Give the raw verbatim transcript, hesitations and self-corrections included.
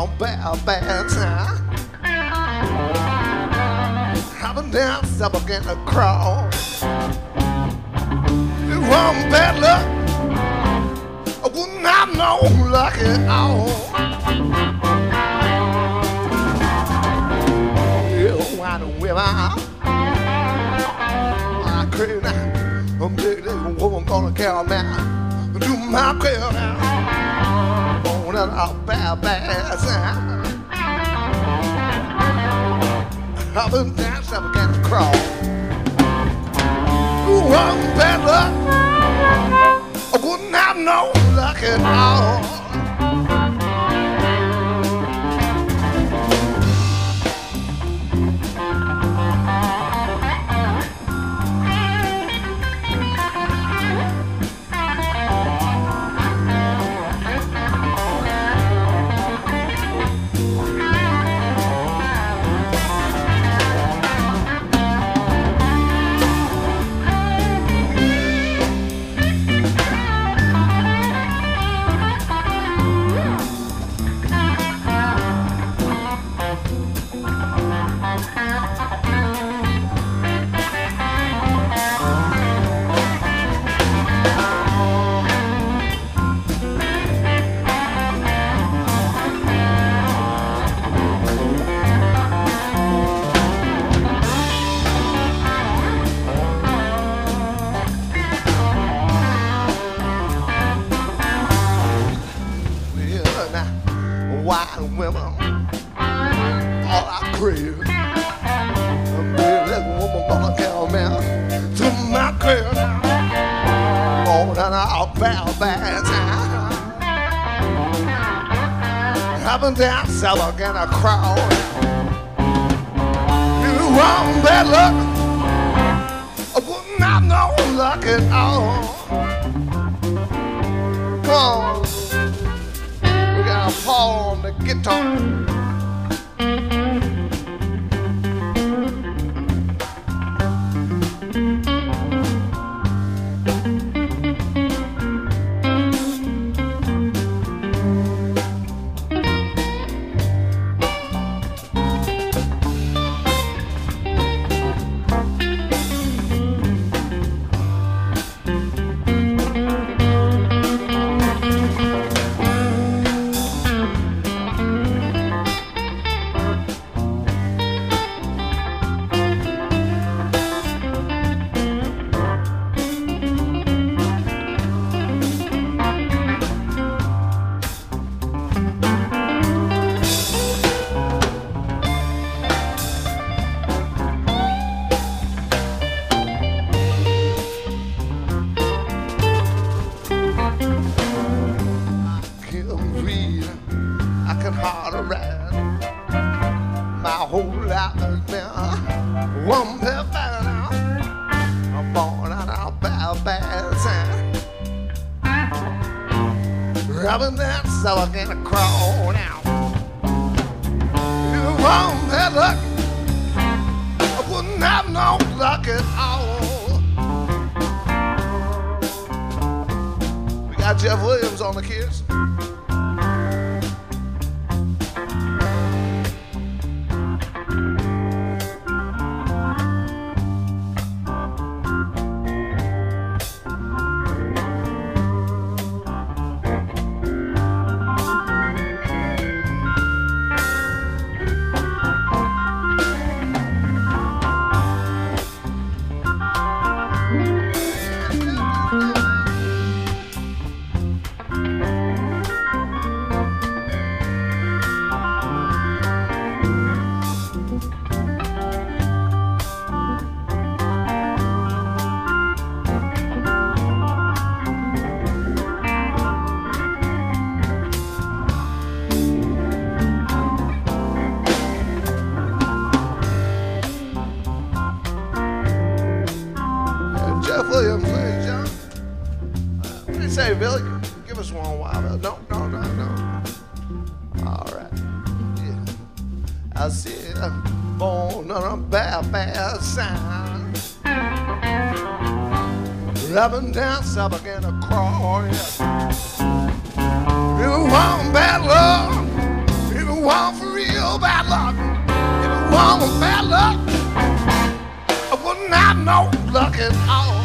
all bad, bad time. I've been down, up against the cross. It wasn't bad luck. I wouldn't have no luck at all. Yeah, why don't we out? I crazy now. I'm big, this woman gonna carry me out. Do my prayer now. Born out of bad, bad time. I've been dancing up against the cross. Ooh, I'm bad luck. I wouldn't have no luck at all. White women, all I crave. A big woman gonna carry me to my crib now. More than a bad, bad time. I've been down south again a crowd. You want bad luck? I wouldn't have no luck at all. Come on. Paul on the guitar. Hard ride. My whole life has been one bad now. I'm born out of bad, bad time. Rubbing that so again a crawl now. You want bad luck? I wouldn't have no luck at all. We got Jeff Williams on the kids. Williams, ladies and gentlemen. Uh, what do you say, Billy? Give us one while. No, no, no, no. All right. Yeah. I said, I'm born on a bad, bad sign. Rubbing down south again a crawl. Yeah. You want bad love. You it weren't for real bad luck, if it weren't for bad luck, I wouldn't have no luck at all.